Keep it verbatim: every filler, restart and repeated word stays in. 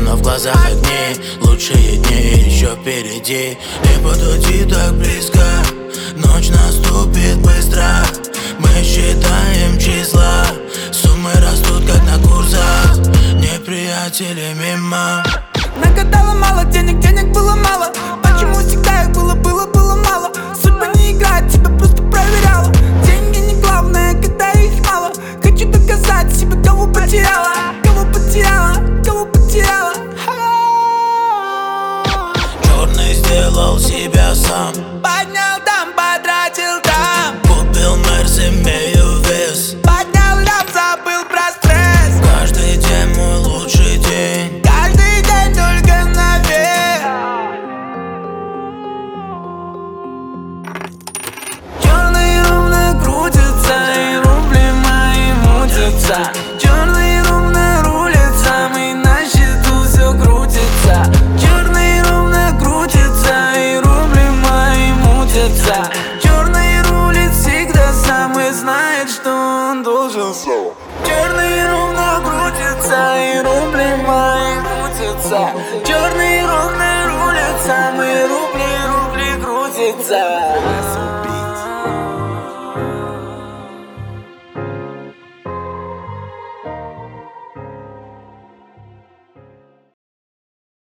но в глазах огни. Лучшие дни еще впереди. Не подойди так близко, ночь наступит быстро. Мы считаем числа, суммы растут как на курсах. Неприятели мимо. Нагадала мало денег, денег было мало. Почему всегда их было, было, было мало? Судьба не играет, тебя просто проверяла. Деньги не главное, когда их мало. Хочу доказать себе, кого потеряла. Кого потеряла, кого потеряла. Черный сделал себя сам. Поднял там, потратил там. Купил Мерс, имею вес. Поднял там, забыл про стресс. Каждый день мой лучший день. Каждый день только наверх. Черные ровно крутятся, и рубли мои мутятся. Черные ровно рулят, самый на счету все крутится. Черные ровно крутятся, и рубли мои мутятся. Черный рулит всегда сам и знает, что он должен. Черный ровно крутится, и рубли мои крутятся. Черный ровно рулит, сам и рубли, рубли крутятся.